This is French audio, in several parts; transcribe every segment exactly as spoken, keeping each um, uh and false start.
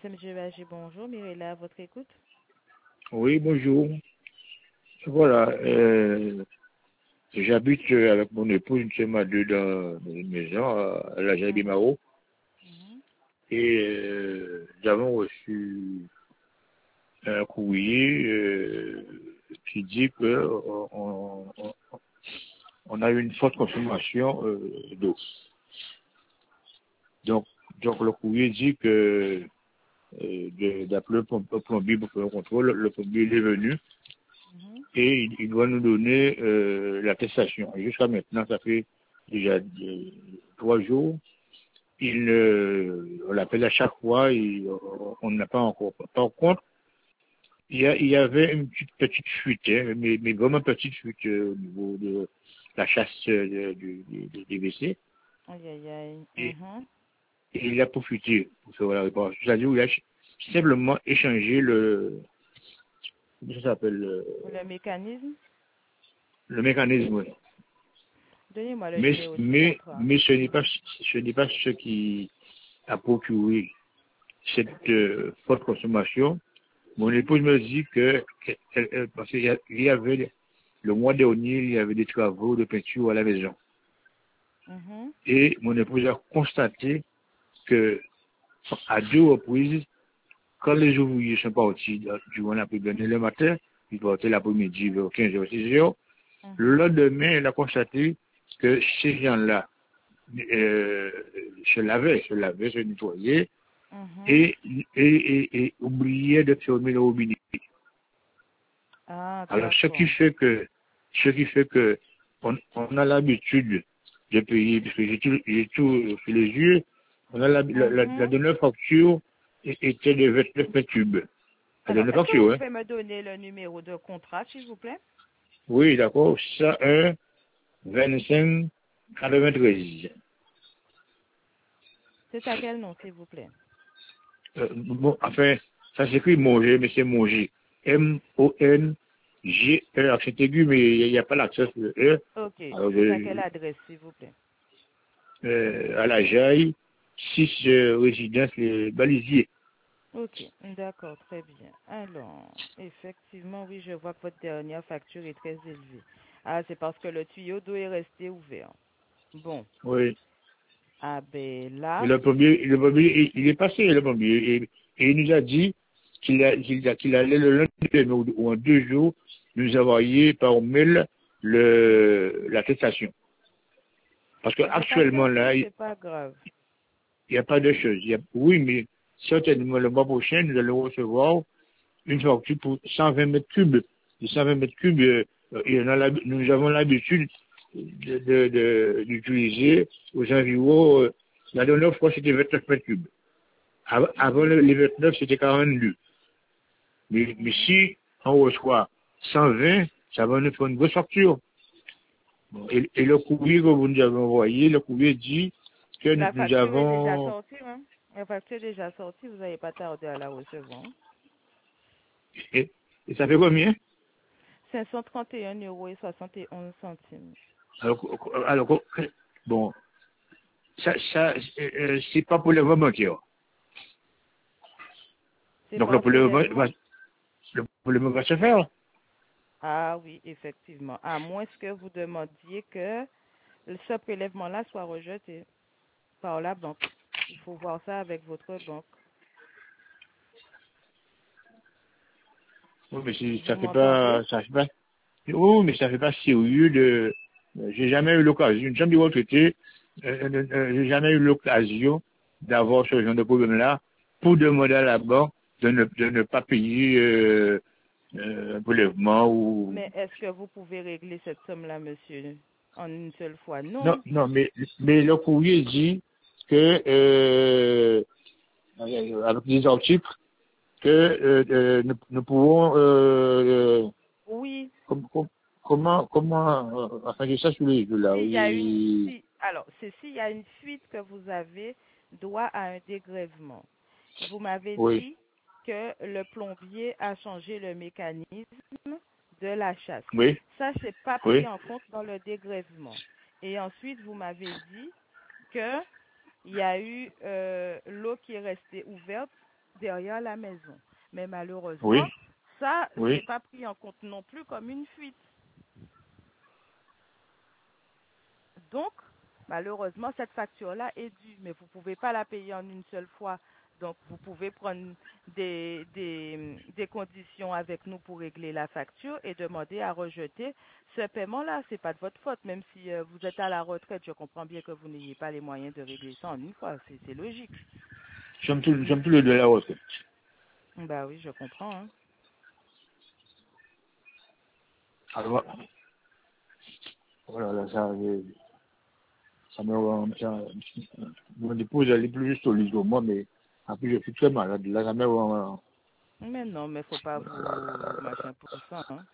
Monsieur Mdjibaji, bonjour. Mirella, à votre écoute. Oui, bonjour. Voilà, euh, j'habite euh, avec mon épouse, nous sommes à deux dans, dans une maison à, à la Mhm, Jaibimao mhm. et euh, nous avons reçu un courrier euh, qui dit que on, on- on a eu une forte consommation euh, d'eau. Donc, donc le courrier dit que euh, de- d'appeler le plom- le plombier pour faire un contrôle. Le plombier il est venu Mhm. et il, il doit nous donner euh, l'attestation. Et jusqu'à maintenant, ça fait déjà euh, trois jours. Il, euh, on l'appelle à chaque fois et euh, on n'a pas encore. Par contre, il y, a, il y avait une petite, petite fuite, hein, mais, mais vraiment petite fuite euh, au niveau de la chasse euh, du, du, du- des W C. Aïe, aïe, aïe. Et, Mhm. et il a profité pour faire la réparation. C'est-à-dire qu'il a ch- simplement échangé le, comment ça s'appelle, le, Le mécanisme, le mécanisme. donnez-moi le Mais, numéro du mais, contrat. mais ce n'est pas, Mhm. ce n'est pas ce qui a procuré cette euh, forte consommation. Mon Mhm. épouse me dit que, que- elle- elle- parce qu'il y a- il y avait, le mois dernier, il y avait des travaux de peinture à la maison. Mhm. Et mon épouse a constaté que, à deux reprises, quand les ouvriers sont partis dans- durant l'après-midi le matin, ils partaient l'après-midi vers quinze heures, seize heures, le Mhm. lendemain, elle a constaté que ces gens-là euh, se lavaient, se lavaient, se nettoyaient, Mhm. et, et, et, et oubliaient de fermer le robinet. Ah, Alors, ce qui d'accord. fait que, ce qui fait que, on, on a l'habitude de payer, parce que j'ai tout, j'ai tout sous les yeux, on a la, la, la, la Mhm. dernière facture é- était de vingt-neuf mètres cubes. La Alors, dernière est-ce que vous facture, hein. pouvez me donner le numéro de contrat, s'il vous plaît? Oui, d'accord, cent un, vingt-cinq, quatre-vingt-treize. C'est à quel nom, s'il vous plaît? Euh, bon, enfin, ça s'écrit Monger, mais c'est Monger. M O N G E, accent aigu, mais il n'y a, a pas l'accent sur le E. Ok. Alors, C'est à quelle je, adresse, s'il vous plaît? euh, à la Jaille, six euh, résidences, les balisiers. Ok, d'accord, très bien. Alors, effectivement, oui, je vois que votre dernière facture est très élevée. Ah, c'est parce que le tuyau d'eau est resté ouvert. Bon, Oui. ah ben Et là, le premier, le premier, il, il est passé, le premier, et, et il nous a dit qu'il a, qu'il a- qu'il allait le lendemain ou, ou en deux jours nous envoyer par mail le, l'attestation. Parce eh bien, qu'actuellement, patientez, là, il c'est pas grave. n'y a pas de chose. Il y a, oui, mais certainement, le mois prochain, nous allons recevoir une facture pour cent vingt mètres cubes. Et cent vingt mètres cubes, euh, et on a l'hab- nous avons l'habitude de, de, de- d'utiliser aux environs, euh, la dernière fois, c'était vingt-neuf mètres cubes. Av- Avant le- les vingt-neuf, c'était quarante-deux. Mais, mais Mhm. si on reçoit cent vingt, ça va nous faire une grosse facture. Bon, Et, et le courrier que vous nous avez envoyé, le courrier dit que nous, La nous facture est déjà avons... sortie, hein? La facture est déjà sortie, vous n'avez pas tardé à la recevoir. Et, et ça fait combien? cinq cent trente et un euros et soixante et onze centimes. Alors, alors, bon, ça, ça euh, euh, c'est pas pour le bancaire. C'est Donc pas le un prélèvement va, prélèvement? le prélèvement va se faire. Ah oui, effectivement. À moins que vous demandiez que ce prélèvement-là soit rejeté par la banque. Il faut voir ça avec votre banque. Oui, mais c'est- Vous ça fait m'entendez? pas, ça fait pas, oh, mais ça fait pas sérieux de, j'ai jamais eu l'occasion, une chambre de retraité, euh, euh, euh, j'ai jamais eu l'occasion d'avoir ce genre de problème-là pour demander à la banque de ne, de ne pas payer euh, euh, un prélèvement ou... Mais est-ce que vous pouvez régler cette somme-là, monsieur, en une seule fois? Non, Non. non, mais, mais le courrier dit que, euh, avec des articles, que euh, euh, nous, nous pouvons euh, euh, Oui, com- com- comment comment euh, enfin j'ai ça sous les yeux là s'il y a une, oui si, alors, c'est s'il y a une fuite que vous avez droit à un dégrèvement. Vous m'avez oui dit que le plombier a changé le mécanisme de la chasse. oui Ça, c'est pas pris oui en compte dans le dégrèvement. Et ensuite, vous m'avez dit que il y a eu euh, l'eau qui est restée ouverte derrière la maison. Mais malheureusement, Oui, ça, oui. c'est pas pris en compte non plus comme une fuite. Donc, malheureusement, cette facture-là est due, mais vous ne pouvez pas la payer en une seule fois. Donc, vous pouvez prendre des, des, des conditions avec nous pour régler la facture et demander à rejeter ce paiement-là. Ce n'est pas de votre faute, même si euh, vous êtes à la retraite. Je comprends bien que vous n'ayez pas les moyens de régler ça en une fois. C'est c'est logique. J'aime tous j'aime tous les deux la retraite. Bah oui, je comprends. Hein. Alors, voilà, là, ça, je- ça me ça, mon épouse, elle est plus juste au lit que moi, mais après, je suis très malade. Là, ça me rend- Mais non, mais faut pas vous machin pour ça. Hein.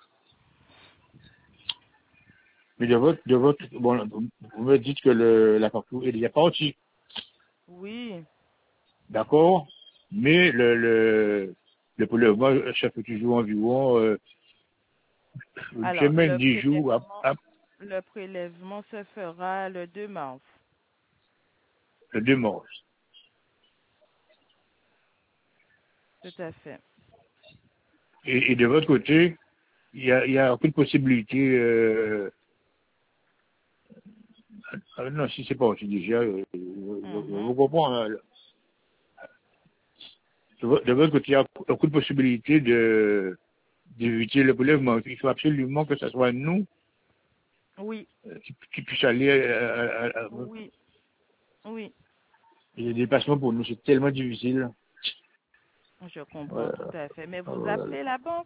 Mais de votre, de votre, bon, vous vous me dites que le, la facture est déjà partie, Oui. d'accord? Mais le, le, le prélèvement, ça fait toujours environ euh, une Alors, semaine, le dix jours, à, prélèvement, à, le prélèvement se fera le deux mars. le deux mars. Tout à fait. Et, et de votre côté, il y a, il y a aucune possibilité, euh, ah, non, si c'est pas aussi déjà, euh, je, je- je Mhm. vous comprends, hein. De, vo- de votre côté, il y a aucune possibilité de, d'éviter le prélèvement. Il faut absolument que ce soit nous Oui, euh, qui, qui puisse aller, euh, à- à- à- oui, oui. et les dépassements pour nous, c'est tellement difficile. Je comprends tout Voilà. à fait. Mais vous Voilà. appelez la banque?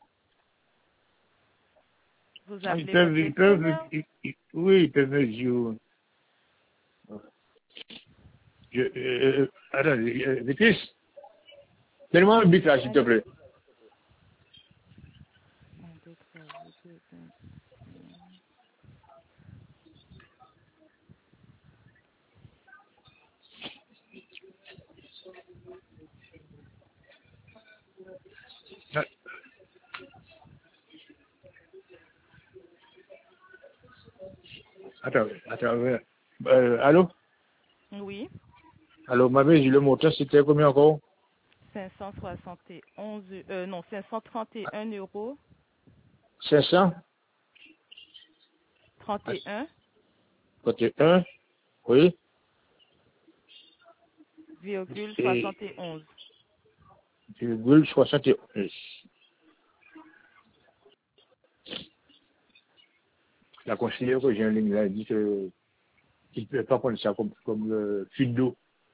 Vous Ah, ils appelez votre peuvent, ils peuvent, gestionnaire? ils- ils- oui, ils peuvent me dire, je, euh, euh, attendez, euh, Vitis, donne-moi un bit là, s'il te Allô? plaît. Un, deux, trois, deux, cinq. Ah, attends, attends, euh, euh, allô? Oui. Allô, ma mère, le montant, c'était combien encore? cinq cent soixante et onze, euh, non, cinq cent trente et un euros, cinq cents? trente et un Côté un, oui, virgule et soixante et onze. virgule soixante et onze. La conseillère que j'ai en ligne là, elle dit que qu'il ne peut pas prendre ça comme, comme euh, fuite d'eau.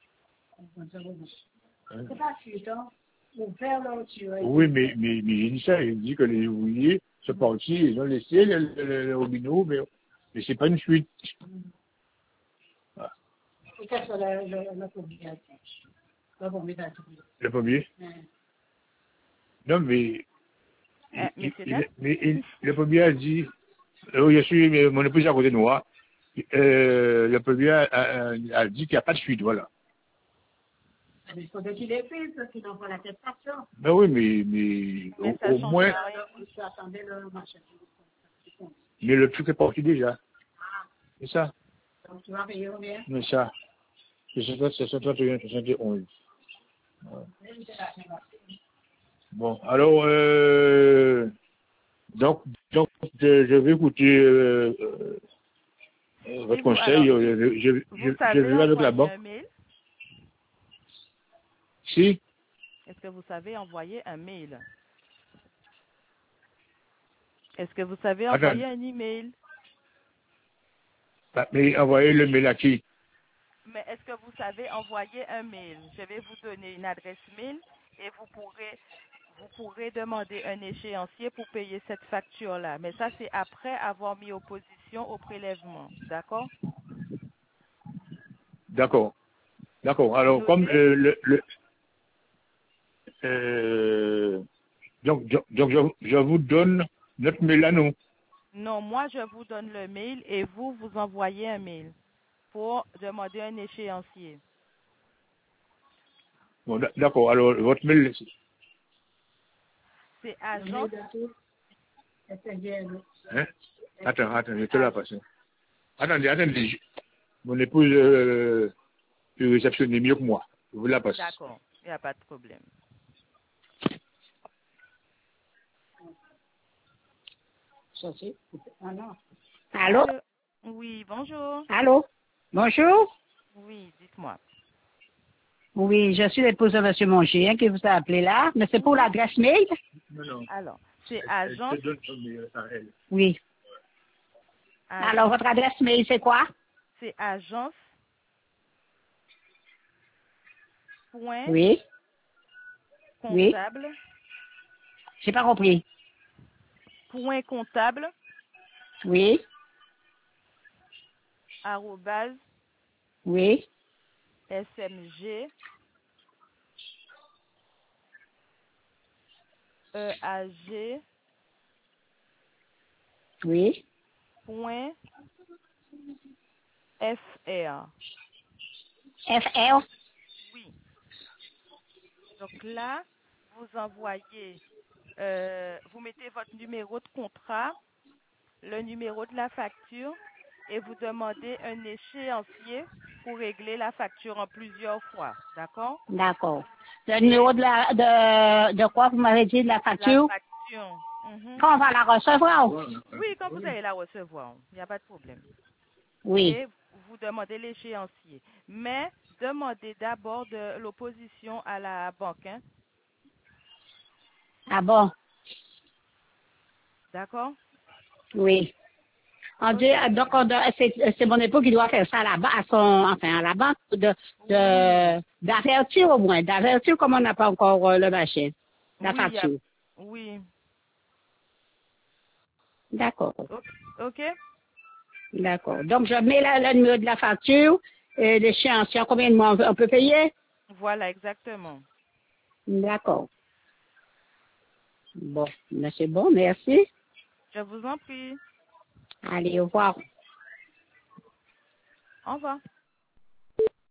Hein? C'est pas suivant. Mon père, là, tu vois. Oui, mais, mais, mais j'ai dit ça, j'ai dit que les ouvriers sont partis, ils ont laissé le, le, le, le robinet, mais, mais c'est pas une fuite. Ah, Et ça, c'est la, la, la publication. La publication. le premier. Ouais. Non, mais, Euh, il, il, Monsieur Dan? il- mais il- le premier a dit, euh, je suis, mais mon épouse est à côté de moi, euh, le premier a, a, a dit qu'il n'y a pas de fuite, voilà. Mais il faudrait qu'il les paye, parce qu'ils n'ont pas la tête passion. Ben oui, mais, mais Mais au, ça au moins, changera rien. Il faut attendre le marché. mais le truc est parti déjà. C'est ça, Donc, tu vas payer combien? mais ça, c'est cent trente et un, soixante et onze. Bon, alors, euh, donc, donc, je, je vais écouter euh, euh, euh, Si votre vous, alors, conseil. euh, Je, je, je, vous je savez vais avec la envoyer banque. un mail? Si, Est-ce que vous savez envoyer un mail? Est-ce que vous savez attends, envoyer un email? ah, mais envoyez le mail à qui? Mais est-ce que vous savez envoyer un mail? Je vais vous donner une adresse mail et vous pourrez vous pourrez demander un échéancier pour payer cette facture-là. Mais ça, c'est après avoir mis opposition au prélèvement. D'accord? D'accord, d'accord. Vous Alors, comme notez? euh, le, le euh, donc, donc, donc je, je vous donne notre mail à nous. Non, moi, je vous donne le mail et vous, vous envoyez un mail pour demander un échéancier. Bon, d- d'accord. Alors, votre mail, C'est Le mail agence, d'atout, c'est bien. hein? Attends, attends, je te la passe. Attendez, attendez. je- Mon épouse euh, peut réceptionner mieux que moi. Je vous la passe. d'accord. Il n'y a pas de problème. Ça, c'est... Ah non. Allô? Allô? Oui, bonjour. Allô? Bonjour? Oui, dites-moi. Oui, je suis l'épouse de M. Monchien qui vous a appelé là, mais c'est pour Mhm. l'adresse mail? Non, non. Alors, c'est Elle, elle agence, te donne son mail à elle. Oui. Alors, agence, votre adresse mail, c'est quoi? c'est agence, point, Oui. Oui. comptable, J'ai pas compris. point comptable, Oui. arrobase, Oui. smg, eag, Oui. point, fr. F R. Oui. Donc là, vous envoyez, euh, vous mettez votre numéro de contrat, le numéro de la facture et vous demandez un échéancier pour régler la facture en plusieurs fois. D'accord? D'accord. Le Et numéro de la de, de quoi vous m'avez dit de la la facture? facture. Mhm. Quand on va la recevoir? Oui, quand vous allez la recevoir, il n'y a pas de problème. Oui. Et vous demandez l'échéancier. Mais demandez d'abord de l'opposition à la banque. Hein? Ah bon? D'accord? Oui. On dit, Ok. donc, on doit- c'est c'est mon époux qui doit faire ça à la, ba- à son, enfin, à la banque, de, Oui. de, d'avertir au moins, d'avertir comme on n'a pas encore euh, le machin, la Oui, il y a... facture. Oui. D'accord. O- Ok? D'accord. Donc, je mets la- le numéro de la facture et l'échéancier, combien de mois on peut on peut payer? Voilà, exactement. D'accord. Bon, ben, c'est bon, merci. Je vous en prie. Allez, au revoir. Au revoir.